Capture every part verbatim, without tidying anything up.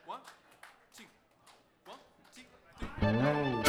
One, two, one, two, three.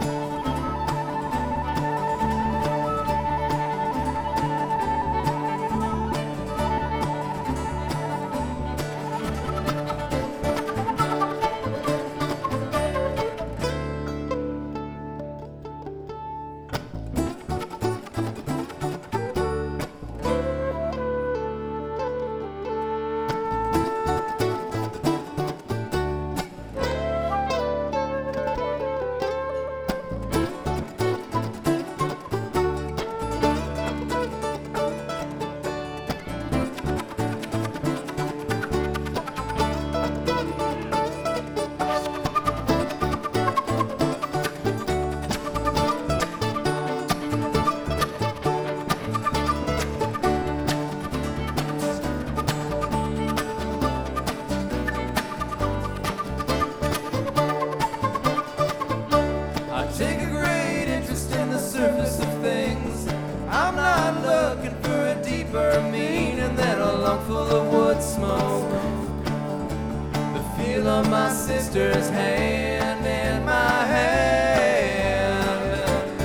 Take a great interest in the surface of things. I'm not looking for a deeper meaning than a lung full of wood smoke. The feel of my sister's hand in my hand.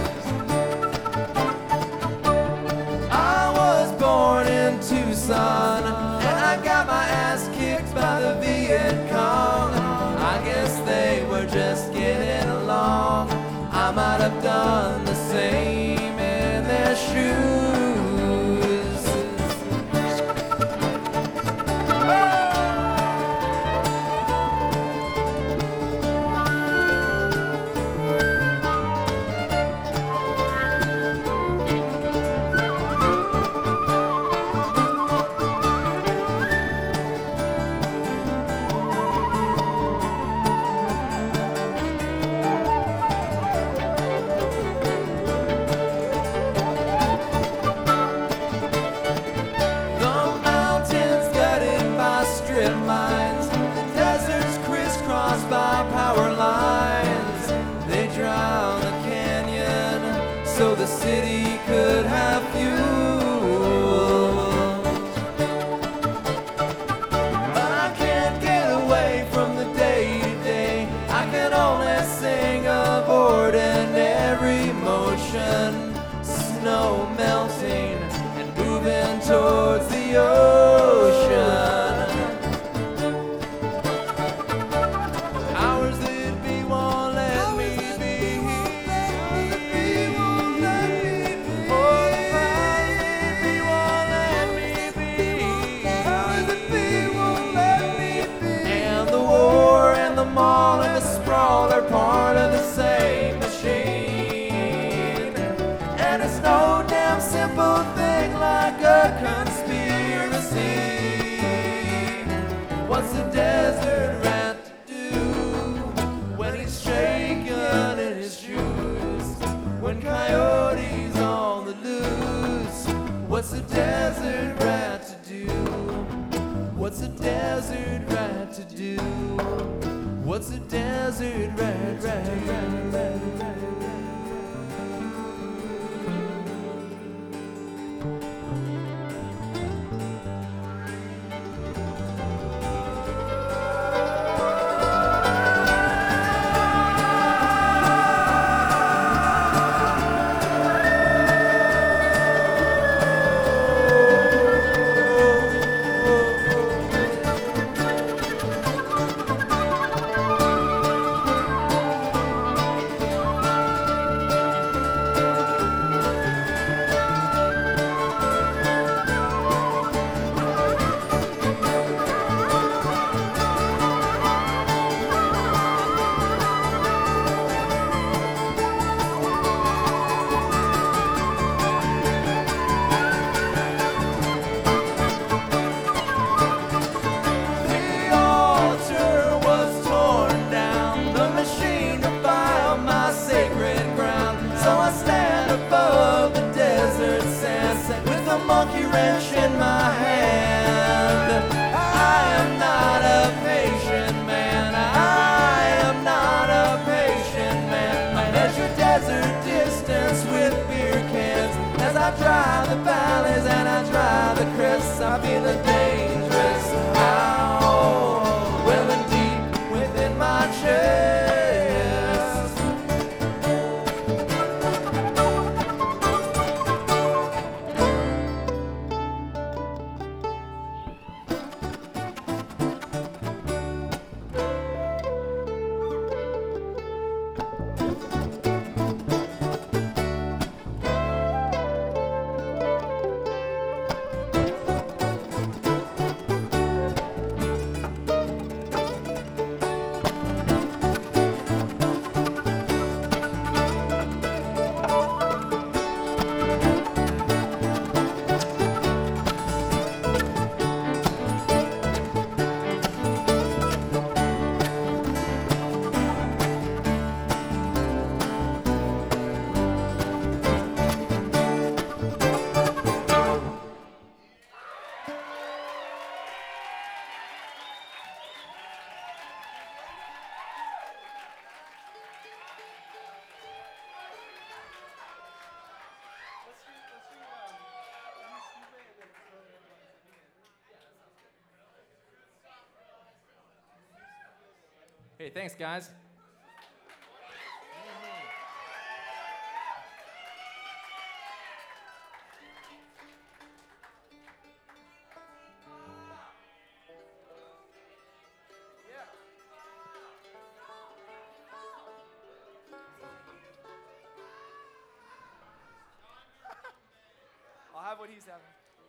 I was born in Tucson, and I got my ass kicked by the Viet Cong. I guess they were just getting along. I might have done the same in their shoes. Strip mines, deserts crisscrossed by power lines. They drown the canyon so the city could have fuel. But I can't get away from the day to day. I can only sing of ordinary motion. Snow melting and moving towards the ocean. Mall and the sprawl are part of the same machine. And it's no damn simple thing like a conspiracy. What's the desert rat to do when he's shaking in his shoes? When coyotes on the loose, what's the desert rat to do? What's the desert rat to do? What's a desert rat, rat, rat, rat, rat? Hey, thanks, guys. I'll have what he's having.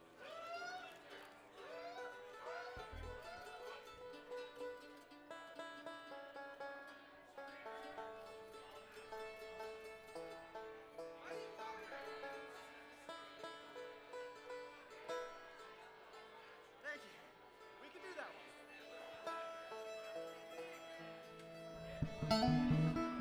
Thank you. We can do that one.